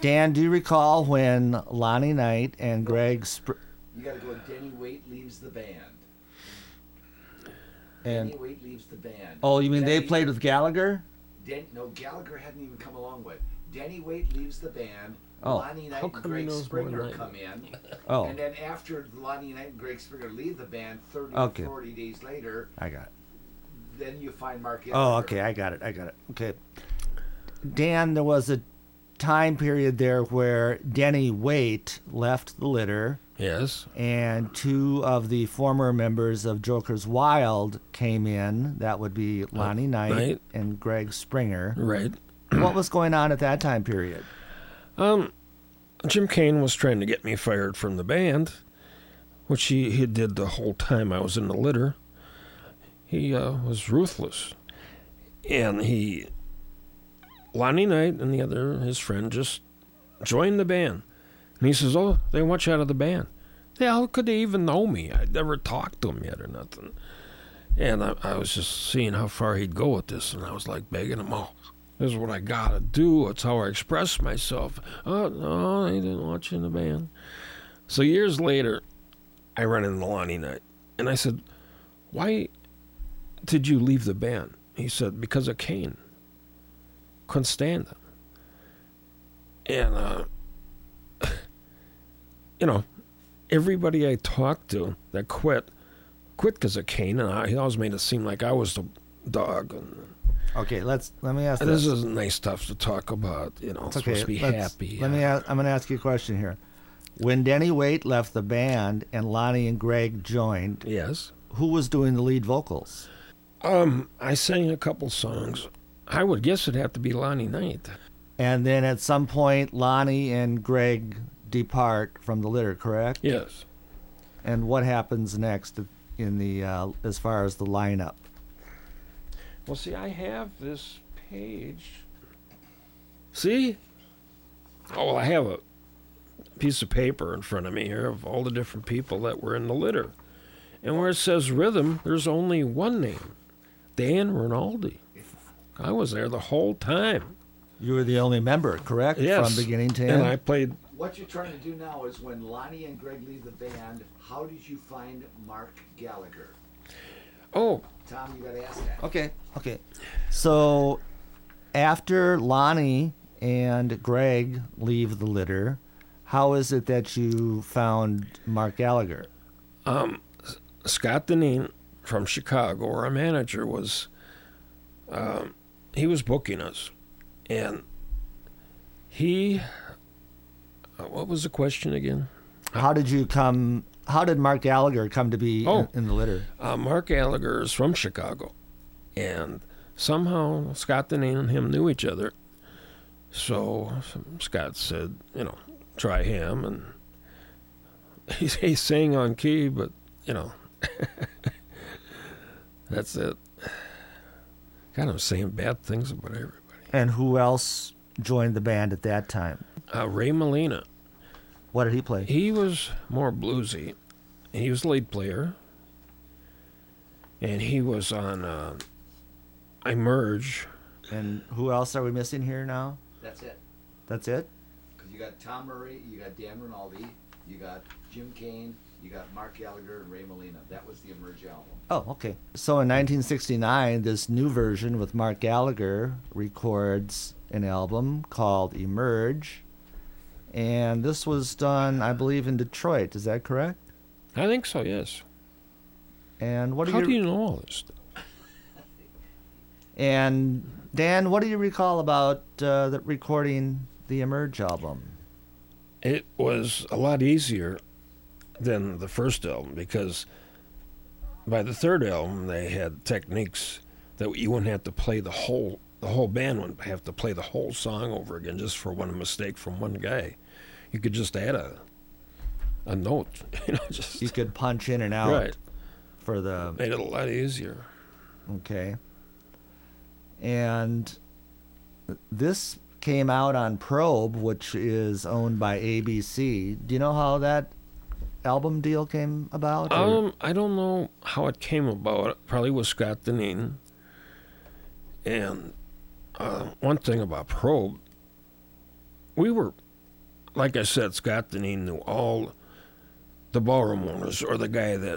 Dan, do you recall when Lonnie Knight and Greg You got to go. Denny Waite leaves the band. and Denny Waite leaves the band. oh, you mean they played with Gallagher? No, Gallagher hadn't even come along with. Denny Waite leaves the band. Oh. Lonnie Knight and Greg Springer come in. Oh, And then after Lonnie Knight and Greg Springer leave the band, 30 Okay. or 40 days later, I got it. then you find Mark Oh, Gallagher. okay, I got it. Okay. Dan, there was a time period there where Denny Waite left the Litter, Yes. and two of the former members of Joker's Wild came in. That would be Lonnie Knight Knight. and Greg Springer. Right. What was going on at that time period? Jim Kane was trying to get me fired from the band, which he did the whole time I was in the Litter. He was ruthless. And Lonnie Knight and his friend just joined the band. And he says, oh, they want you out of the band. How could they even know me? I'd never talked to him yet or nothing. And I was just seeing how far he'd go with this. And I was like begging him, oh, this is what I got to do. It's how I express myself. Oh, no, they didn't want you in the band. So years later, I run into Lonnie Knight. And I said, why did you leave the band? He said, because of Kane. Couldn't stand him. And, everybody I talked to that quit because of Kane, and he always made it seem like I was the dog. And Okay, let me ask this isn't nice stuff to talk about. It's okay, supposed to be happy. I'm going to ask you a question here. When Denny Waite left the band and Lonnie and Greg joined, Yes. who was doing the lead vocals? I sang a couple songs. I would guess it'd have to be Lonnie Knight. And then at some point, Lonnie and Greg depart from the Litter, correct? Yes. And what happens next in the as far as the lineup? Well, see, I have this page. See? Oh, well, I have a piece of paper in front of me here of all the different people that were in the Litter. And where it says rhythm, there's only one name, Dan Rinaldi. I was there the whole time. You were the only member, correct? Yes. From beginning to end? And I played. What you're trying to do now is when Lonnie and Greg leave the band, how did you find Mark Gallagher? Oh, Tom, you got to ask that. Okay. So after Lonnie and Greg leave the Litter, how is it that you found Mark Gallagher? Scott Deneen from Chicago, our manager, was he was booking us, and he what was the question again? How did Mark Gallagher come to be in the Litter? Mark Gallagher is from Chicago, and somehow Scott Deneen and him knew each other. So Scott said, try him, and he sang on key, but that's it. God, I'm saying bad things about everybody. And who else joined the band at that time? Ray Molina. What did he play? He was more bluesy. He was lead player. And he was on I Merge. And who else are we missing here now? That's it. That's it? Because you got Tom Murray, you got Dan Rinaldi, you got Jim Kane, you got Mark Gallagher, and Ray Molina. That was the Emerge album. Oh, okay. So in 1969, this new version with Mark Gallagher records an album called Emerge. And this was done, I believe, in Detroit. Is that correct? I think so, yes. And what How do you know all this stuff? And Dan, what do you recall about the recording the Emerge album? It was a lot easier than the first album because by the third album they had techniques that you wouldn't have to play the whole band wouldn't have to play the whole song over again just for one mistake from one guy. You could just add a note, You could punch in and out. Right. For the made it a lot easier. Okay. And this came out on Probe, which is owned by ABC. Do you know how that album deal came about? I don't know how it came about. Probably with Scott Deneen. And one thing about Probe, we were like I said, Scott Deneen knew all the ballroom owners, or the guy that,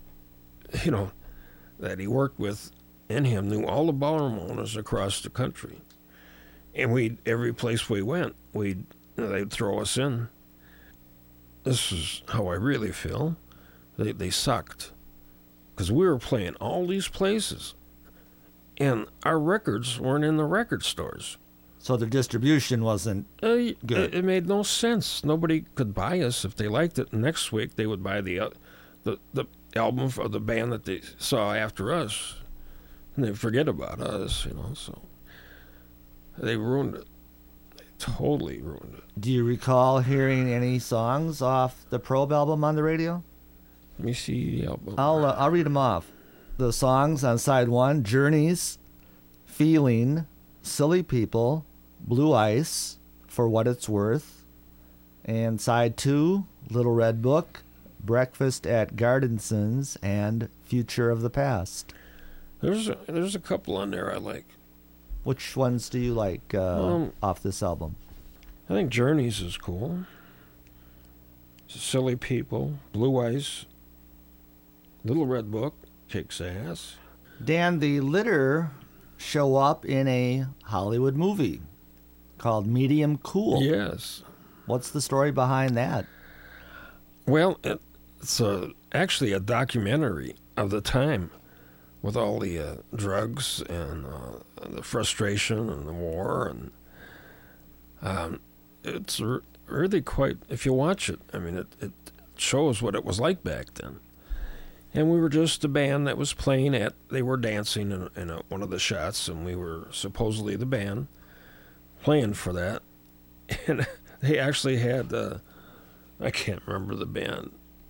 that he worked with, and him knew all the ballroom owners across the country. And every place we went, they'd throw us in. This is how I really feel. They sucked. Because we were playing all these places, and our records weren't in the record stores. So the distribution wasn't good. It made no sense. Nobody could buy us if they liked it. Next week they would buy the album of the band that they saw after us, and they'd forget about us. So they ruined it. They totally ruined it. Do you recall hearing any songs off the Probe album on the radio? Let me see the album. I'll read them off. The songs on side 1: Journeys, Feeling, Silly People, Blue Ice, For What It's Worth, and side 2: Little Red Book, Breakfast at Gardensons, and Future of the Past. There's a couple on there I like. Which ones do you like off this album? I think Journeys is cool. Silly People, Blue Ice, Little Red Book kicks ass. Dan, the Litter show up in a Hollywood movie called Medium Cool. Yes. What's the story behind that? Well, it's actually a documentary of the time with all the drugs and the frustration and the war. And it's really quite, if you watch it, I mean, it shows what it was like back then. And we were just a band that was playing they were dancing in one of the shots, and we were supposedly the band playing for that. And they actually had, I can't remember the band.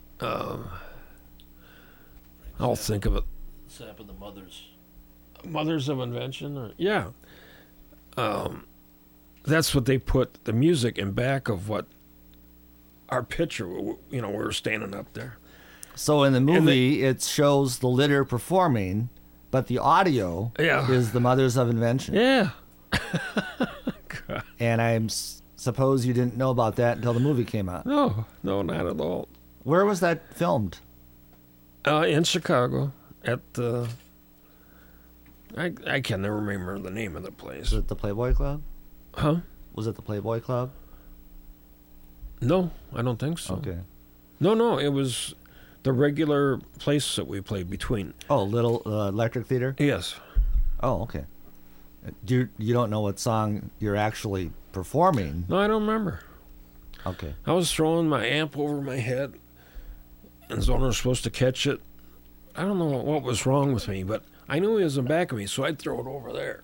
I'll think of it. Sap and the Mothers. Mothers of Invention? Yeah. That's what they put the music in back of what our picture, we were standing up there. So in the movie, it shows the Litter performing, but the audio is the Mothers of Invention. Yeah. And I suppose you didn't know about that until the movie came out. No, not at all. Where was that filmed? In Chicago, at the... I can never remember the name of the place. Was it the Playboy Club? Huh? Was it the Playboy Club? No, I don't think so. Okay. No, it was the regular place that we played between. Oh, Little Electric Theater? Yes. Oh, okay. You don't know what song you're actually performing? No, I don't remember. Okay. I was throwing my amp over my head, and Zoner was supposed to catch it. I don't know what was wrong with me, but I knew he was in back of me, so I'd throw it over there.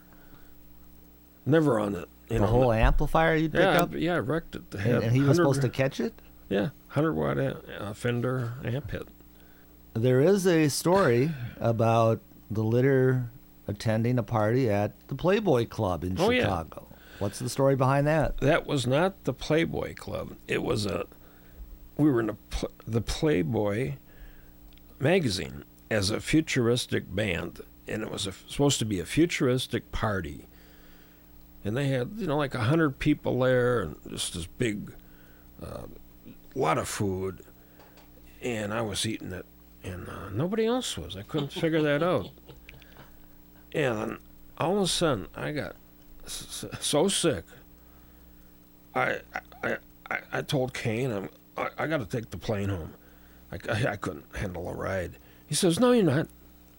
Never on it. The whole amplifier you'd pick up? Yeah, I wrecked it. And he was supposed to catch it? Yeah, 100-watt Fender amp hit. There is a story about the Litter attending a party at the Playboy Club in Chicago. Yeah. What's the story behind that? That was not the Playboy Club. It was we were in the Playboy magazine as a futuristic band, and it was supposed to be a futuristic party. And they had, like 100 people there, and just this big, lot of food. And I was eating it, and nobody else was. I couldn't figure that out. And all of a sudden, I got so sick. I told Kane, I got to take the plane home. I couldn't handle a ride. He says, "No, you're not."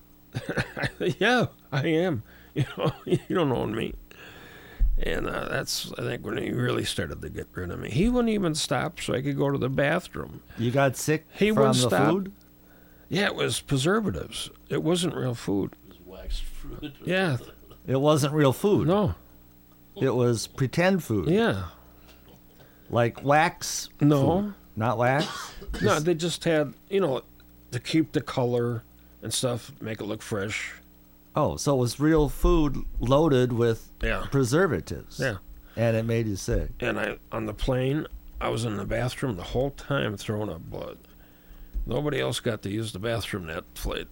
Yeah, I am. You don't own me. And that's, I think, when he really started to get rid of me. He wouldn't even stop so I could go to the bathroom. You got sick from the food? Yeah, it was preservatives. It wasn't real food. It was waxed fruit. Yeah. It wasn't real food? No. It was pretend food? Yeah. Like wax? No. Food. Not wax? No, they just had, to keep the color and stuff, make it look fresh. Oh, so it was real food loaded with preservatives. Yeah. And it made you sick. And on the plane, I was in the bathroom the whole time throwing up blood. Nobody else got to use the bathroom that flight.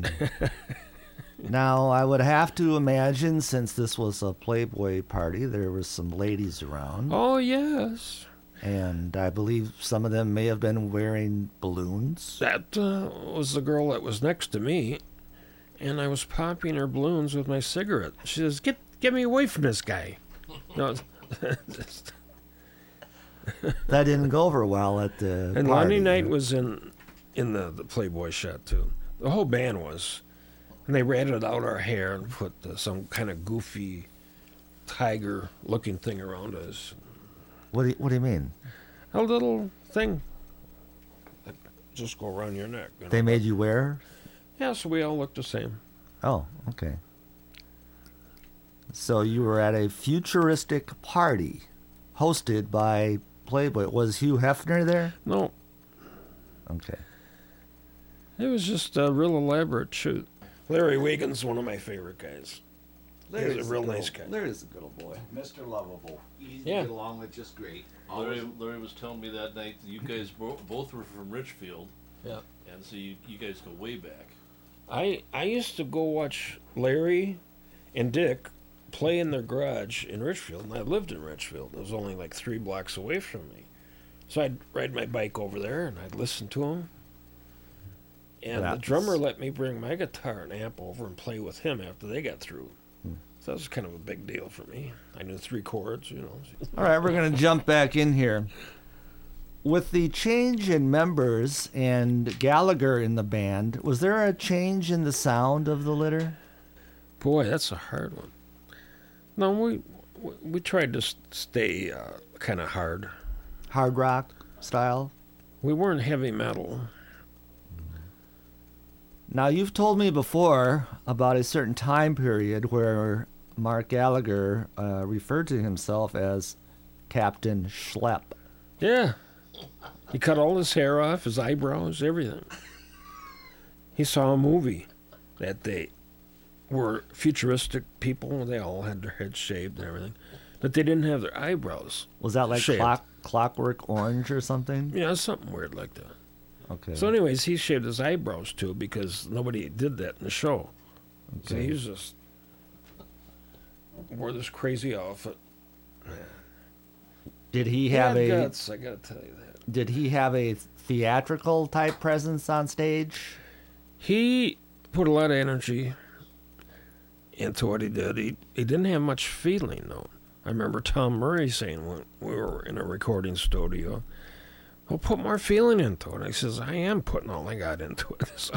Now, I would have to imagine, since this was a Playboy party, there was some ladies around. Oh, yes. And I believe some of them may have been wearing balloons. That was the girl that was next to me, and I was popping her balloons with my cigarette. She says, "Get me away from this guy." No, That didn't go over well at the and party. Lonnie Knight was in the Playboy shot too. The whole band was, and they ratted out our hair and put some kind of goofy tiger-looking thing around us. What do you mean? A little thing that just go around your neck. You know? They made you wear? Yeah, so we all looked the same. Oh, okay. So you were at a futuristic party hosted by Playboy. Was Hugh Hefner there? No, Okay. it was just a real elaborate shoot. Larry Wiegand's one of my favorite guys. He's a real nice guy. Larry's a good old boy. Mr. Lovable. Easy Yeah. to get along with, just great. Always Larry was telling me that night that you guys both were from Richfield, Yeah. and so you guys go way back. I used to go watch Larry and Dick play in their garage in Richfield, and I lived in Richfield. It was only like 3 blocks away from me. So I'd ride my bike over there, and I'd listen to them. And the That's- drummer let me bring my guitar and amp over and play with him after they got through. So that was kind of a big deal for me. I knew 3 chords, you know. All right, we're going to jump back in here. With the change in members and Gallagher in the band, was there a change in the sound of the Litter? Boy, that's a hard one. No, we tried to stay kind of hard. Hard rock style? We weren't heavy metal. Now, you've told me before about a certain time period where Mark Gallagher referred to himself as Captain Schlepp. Yeah. He cut all his hair off, his eyebrows, everything. He saw a movie that they were futuristic people. They all had their heads shaved and everything. But they didn't have their eyebrows. Was that like Shaved. Clockwork Orange or something? Yeah, something weird like that. Okay. So anyways, he shaved his eyebrows too because nobody did that in the show. So Okay. he was just wore this crazy outfit. Did he He have had a guts, I gotta tell you that. Did he have a theatrical type presence on stage? He put a lot of energy into what he did. He didn't have much feeling, though. I remember Tom Murray saying when we were in a recording studio, "Well, put more feeling into it." I says, "I am putting all I got into it." So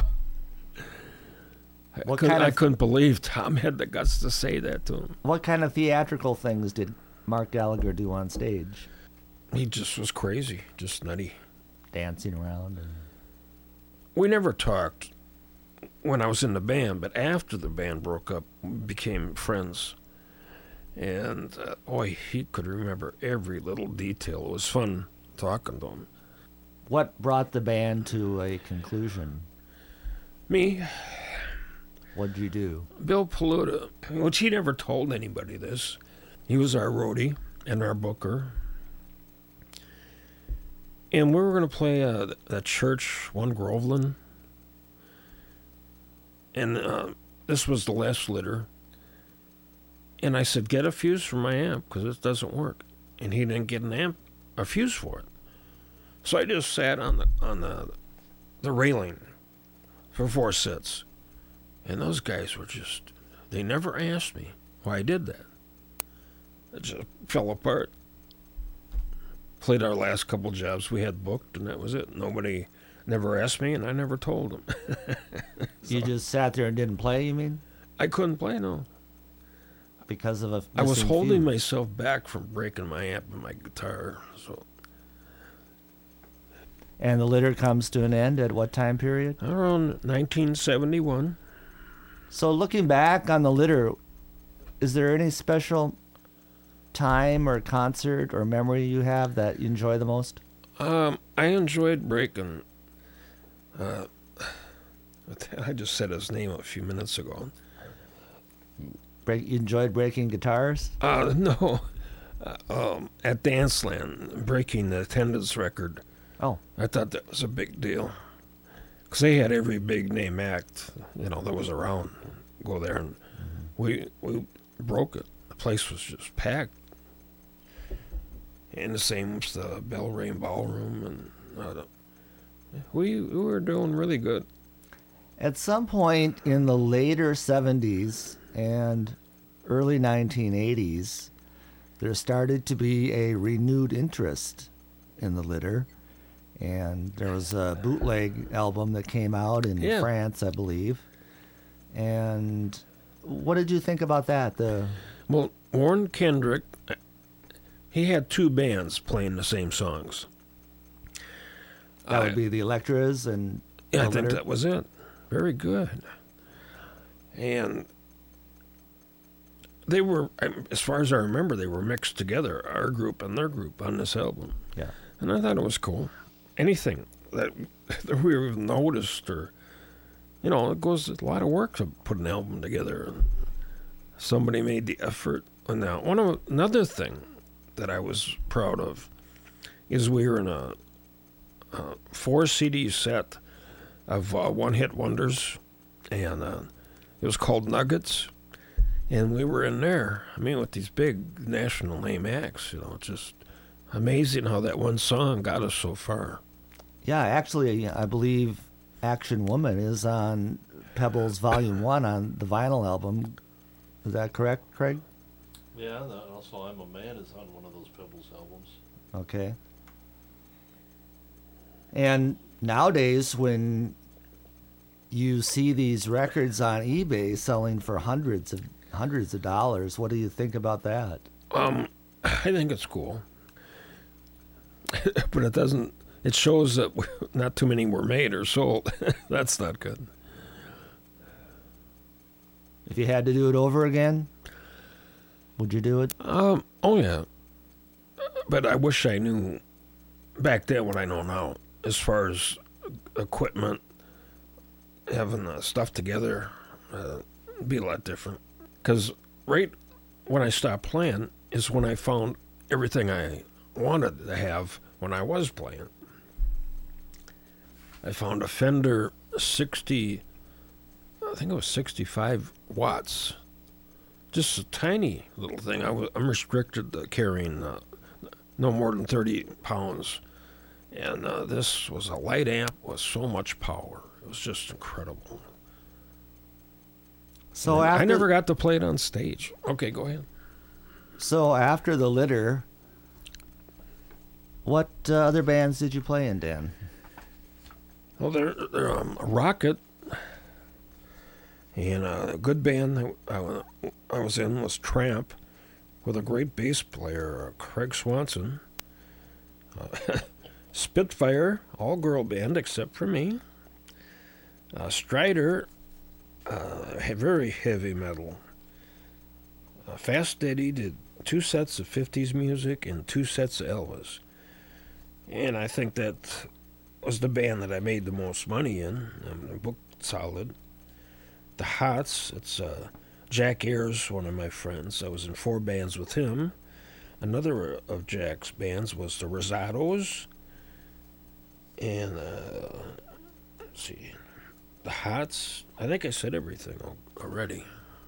What kind I of- couldn't believe Tom had the guts to say that to him. What kind of theatrical things did Mark Gallagher do on stage? He just was crazy, just nutty. Dancing around? And... We never talked when I was in the band, but after the band broke up, we became friends. And boy, he could remember every little detail. It was fun talking to him. What brought the band to a conclusion? Me, What'd you do? Bill Paluta, which he never told anybody this. He was our roadie and our booker. And we were going to play that church, One Groveland. And this was the last litter. And I said, get a fuse for my amp, because it doesn't work. And he didn't get a fuse for it. So I just sat on the railing for 4 sets. And those guys were just, they never asked me why I did that. It just fell apart. Played our last couple jobs we had booked, and that was it. Nobody never asked me, and I never told them. You just sat there and didn't play, you mean? I couldn't play, no. Because of a I was missing holding fuse. myself back from breaking my amp and my guitar. So And the litter comes to an end at what time period? around 1971. So looking back on the litter, is there any special time or concert or memory you have that you enjoy the most? I enjoyed breaking. I just said his name a few minutes ago. You enjoyed breaking guitars? No. At Danceland, breaking the attendance record. Oh, I thought that was a big deal. Because they had every big name act, that was around. Go there, and we broke it. The place was just packed. And the same with the Bellrain Ballroom, and we were doing really good. At some point in the later 70s and early 1980s, there started to be a renewed interest in the litter. And there was a bootleg album that came out in France, I believe. And what did you think about that? Well, Warren Kendrick, he had two bands playing the same songs. That would be the Electras and Yeah, the I think Litter? that was it. Very good. And they were, as far as I remember, they were mixed together, our group and their group, on this album. Yeah. And I thought it was cool. Anything that we noticed, or, you know, it goes a lot of work to put an album together. And somebody made the effort. And now, another thing that I was proud of is we were in a 4 CD set of one-hit wonders, and it was called Nuggets. And we were in there, I mean, with these big national name acts, you know, just amazing how that one song got us so far. Yeah, actually, I believe Action Woman is on Pebbles Volume 1 on the vinyl album. Is that correct, Craig? Yeah, and also I'm a Man is on one of those Pebbles albums. Okay. And nowadays, when you see these records on eBay selling for hundreds of dollars, what do you think about that? I think it's cool. But it doesn't, it shows that not too many were made or sold. That's not good. If you had to do it over again, would you do it? Oh, yeah. But I wish I knew back then what I know now, as far as equipment, having stuff together, it'd be a lot different. Because right when I stopped playing is when I found everything I wanted to have when I was playing. I found a Fender 60, I think it was 65 watts. Just a tiny little thing. I'm restricted to carrying no more than 30 pounds. And this was a light amp with so much power. It was just incredible. So I after, never got to play it on stage. Okay, go ahead. So after the Litter, what other bands did you play in, Dan? Well, they're Rocket, and a good band that I was in was Tramp, with a great bass player, Craig Swanson. Spitfire, all-girl band except for me. Strider, very heavy metal. Fast Eddie did 2 sets of 50s music and 2 sets of Elvis. And I think that was the band that I made the most money in. I'm booked solid. The Hots, it's Jack Ayers, one of my friends. I was in 4 bands with him. Another of Jack's bands was the Rosados. And, let's see, the Hots. I think I said everything already.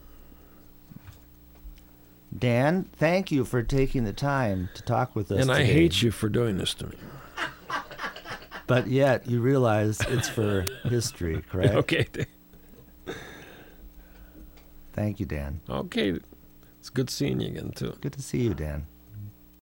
Dan, thank you for taking the time to talk with us And I today. hate you for doing this to me. But yet, you realize it's for history, correct? Okay. Thank you, Dan. Okay. It's good seeing you again, too. Good to see you, Dan.